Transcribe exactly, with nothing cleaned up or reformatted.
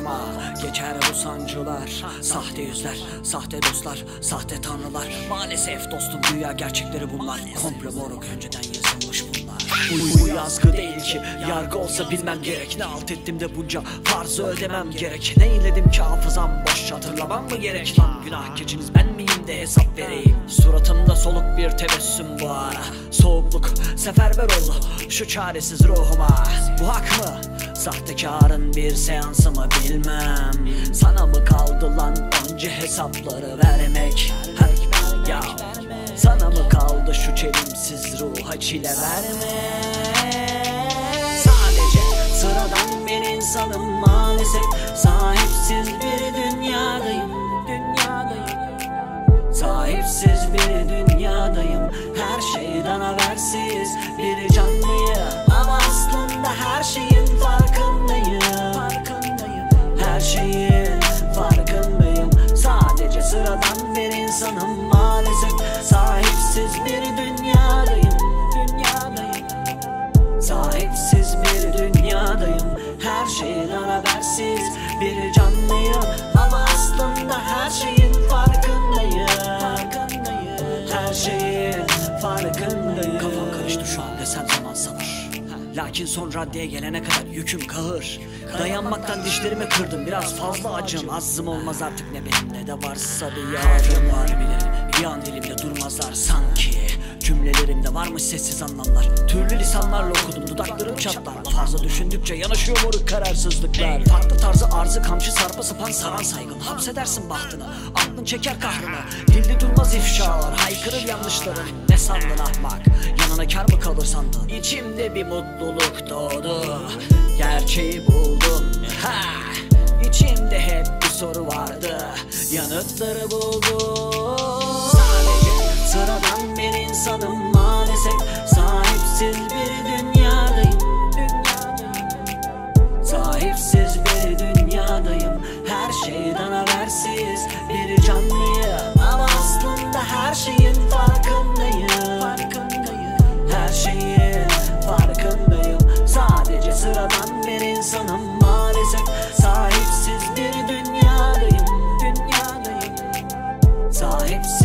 ruhuma geçer bu sancılar. Sahte yüzler, sahte dostlar, sahte tanrılar. Maalesef dostum dünya gerçekleri bunlar. Komple moruk, önceden yazılmış bunlar. Bu, bu yazgı değil ki yargı olsa bilmem gerek. Ne alt ettim de bunca farzı ödemem gerek. Ne eyledim ki hafızam boş, hatırlamam mı gerek? Lan günah keçiniz ben miyim de hesap vereyim. Suratımda soluk bir tebessüm bu ara. Soğukluk seferber oldu şu çaresiz ruhuma. Bu hak mı? Sahtekarın bir seansı mı bilmem. Sana mı kaldı lan önce hesapları vermek? Ha, ya sana mı kaldı şu çelimsiz ruha çile vermek? Sadece sıradan bir insanım maalesef. Sahipsiz bir dünyadayım, dünyadayım. Sahipsiz bir dünyadayım. Her şeyden habersiz bir canlıyım. Ama aslında her şeyin farkındayım, farkındayım. Her şeyin farkındayım. Sadece sıradan bir insanım maalesef. Sahipsiz bir dünyadayım, dünyadayım. Sahipsiz bir dünyadayım. Her şeyden habersiz bir canlıyım. Ama aslında her şeyin farkındayım, farkındayım. Her şeyin farkındayım. Kafam karıştı şu an desem zaman sanır. Lakin son raddeye gelene kadar yüküm kahır. Dayanmaktan dişlerimi kırdım, biraz fazla acım. Azzım olmaz artık ne benim ne de varsa bir yardım var bilirim. Bir an dilimde durmazlar sanki. Cümlelerimde varmış sessiz anlamlar. Türlü lisanlarla okudum, dudaklarım çatlar. Fazla düşündükçe yanaşıyor moruk kararsızlıklar. Farklı tarzı arzı kamçı sarpa sapan saran saygın. Hapsedersin bahtını, aklın çeker kahrını. Dilde durmaz ifşalar, haykırır yanlışların. Ne sandın ahmak, yanına kar mı kalır sandın? İçimde bir mutluluk doğdu, gerçeği buldum. Ha, içimde hep bir soru vardı, yanıtları buldum. Sadece sıradan bir insanım maalesef. Sahipsiz bir dünyadayım, dünyadayım. Sahipsiz bir dünyadayım. Her şeyden habersiz bir canlıyım. Ama aslında her şeyin farkındayım, farkındayım. Her şeyin farkındayım. Sadece sıradan bir insanım maalesef. Sahipsiz bir dünyadayım, dünyadayım. Sahipsiz